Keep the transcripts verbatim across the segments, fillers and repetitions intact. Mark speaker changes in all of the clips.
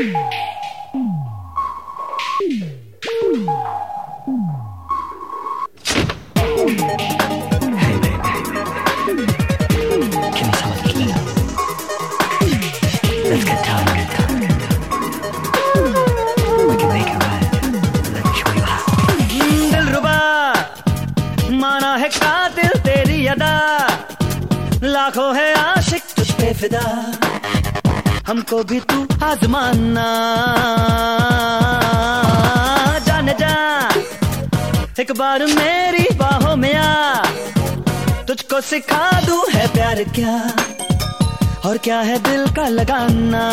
Speaker 1: लाखों है आशिक तुझ पे फिदा, हमको भी तू आजमाना। जाने जा एक बार मेरी बाहों में आ, तुझको सिखा दूं है प्यार क्या और क्या है दिल का लगाना।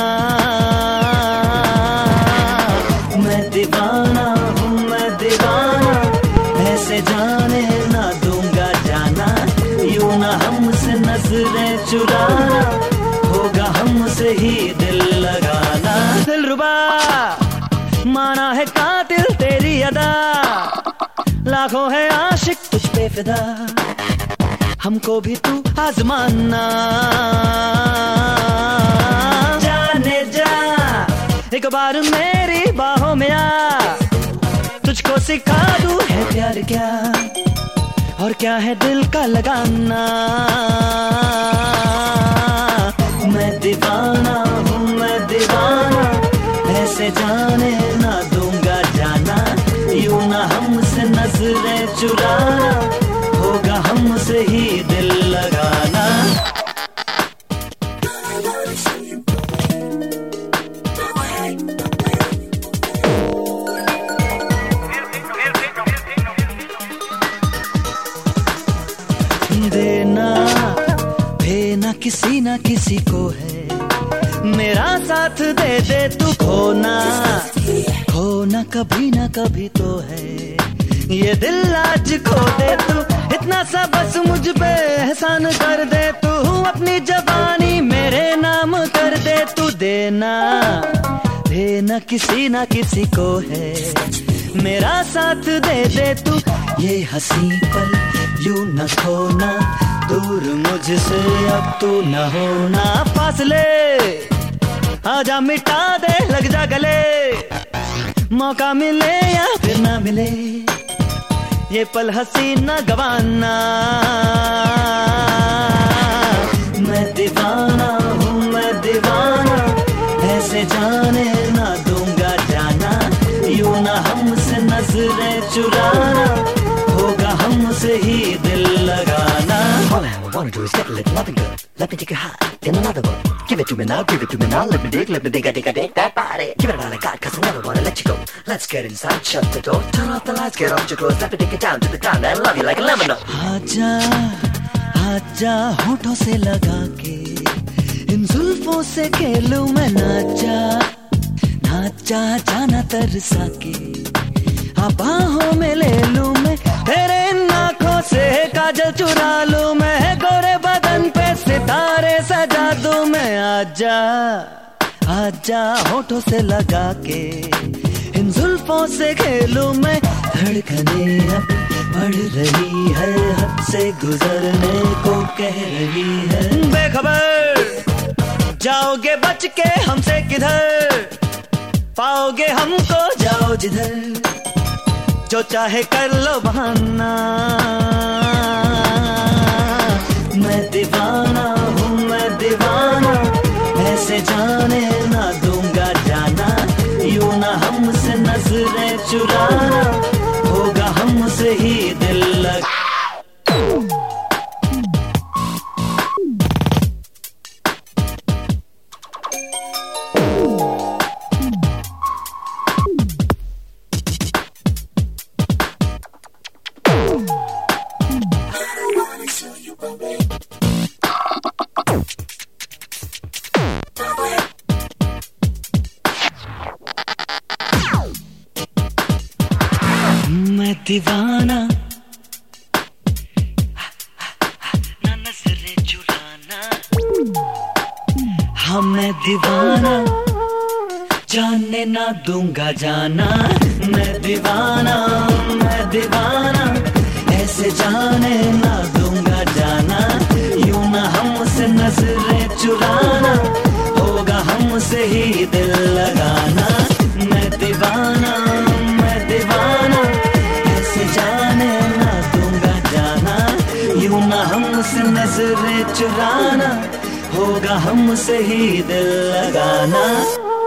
Speaker 1: मैं दीवाना हूँ मैं दीवाना, ऐसे जाने ना दूंगा जाना। यूं ना हमसे नजरें चुराना, होगा हमसे ही दिल लगाना। दिलरुबा माना है कातिल तेरी अदा, लाखों है आशिक तुझ पे फिदा, हमको भी तू आजमाना। जाने जा एक बार मेरी बाहों में आ, तुझको सिखा दूं है प्यार क्या और क्या है दिल का लगाना। मैं दीवाना हूँ मैं दीवाना, ऐसे जाने ना दूंगा जाना। यूं ना हमसे नजरें चुराना, होगा हमसे ही दिल लगाना। देना देना किसी ना किसी को है, मेरा साथ दे दे तू। खोना खोना कभी ना कभी तो है, ये दिल आज खो दे तू। इतना सा बस मुझ पे एहसान कर दे तू, अपनी जवानी मेरे नाम कर दे तू। देना देना किसी ना किसी को है, मेरा साथ दे दे तू। ये हंसी पल यूं न खोना, दूर मुझसे अब तू न होना। फासले आजा मिटा दे लग जा गले, मौका मिले या फिर ना मिले, ये पल हंसी न गवाना। मैं दीवाना हूँ मैं दीवाना, ऐसे जाने ना दूंगा जाना। यूं ना हमसे नजरें चुराना, होगा हमसे ही दिल लगाना।
Speaker 2: All I wanna do is get a little loving girl. Let me take you high in another world. Give it to me now, give it to me now. Let me dig, let me dig, I dig, I dig that body. Give it all I got, cause I never wanna let you go. Let's get inside, shut the door. Turn off the lights, get off your clothes. Let me take it down to the ground and love you like a lemon.
Speaker 1: आजा आजा होठों से लगा के, इन जुल्फों से खेलूं मैं। नाचा नाचा जाना तरसा के, बाहों में ले लूं मैं। तेरे आँखों से काजल चुरा लूं मैं, गोरे बदन पे सितारे सजा दूं मैं। आजा आजा होठों से लगा के, इन जुल्फों से खेलूं मैं। धड़कने अब बढ़ रही है, हद से गुजरने को कह रही है। बेखबर जाओगे बच के हमसे किधर, पाओगे हमको जाओ जिधर। जो चाहे कर लो बहाना, मैं दीवाना हूँ मैं दीवाना, ऐसे जाने ना दूंगा जाना। यूं ना हमसे नजरें चुराना, होगा हमसे ही दिल लगा। मैं दीवाना ना नजरें चुराना, हाँ मैं दीवाना जाने ना दूंगा जाना। मैं दीवाना मैं दीवाना, ऐसे जाने ना दूंगा जाना। यूं ना हमसे नजरें चुराना, होगा हमसे ही दिल लगाना। हमसे नजरें चुराना, होगा हमसे ही दिल लगाना।